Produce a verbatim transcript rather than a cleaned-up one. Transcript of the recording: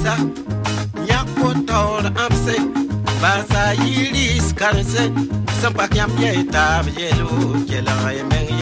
Yeta, Yakotor Amse, Basa Yilis Karse, Sampakiam Yeta, Yellow, Yellow,